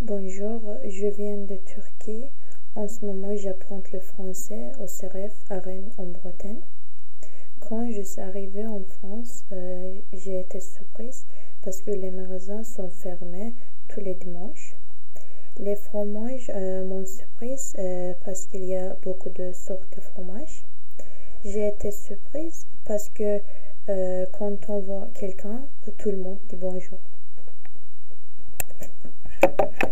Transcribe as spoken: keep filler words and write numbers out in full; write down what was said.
Bonjour, je viens de Turquie. En ce moment, j'apprends le français au C R F à Rennes, en Bretagne. Quand je suis arrivée en France, euh, j'ai été surprise parce que les magasins sont fermés tous les dimanches. Les fromages euh, m'ont surprise euh, parce qu'il y a beaucoup de sortes de fromages. J'ai été surprise parce que euh, quand on voit quelqu'un, tout le monde dit bonjour.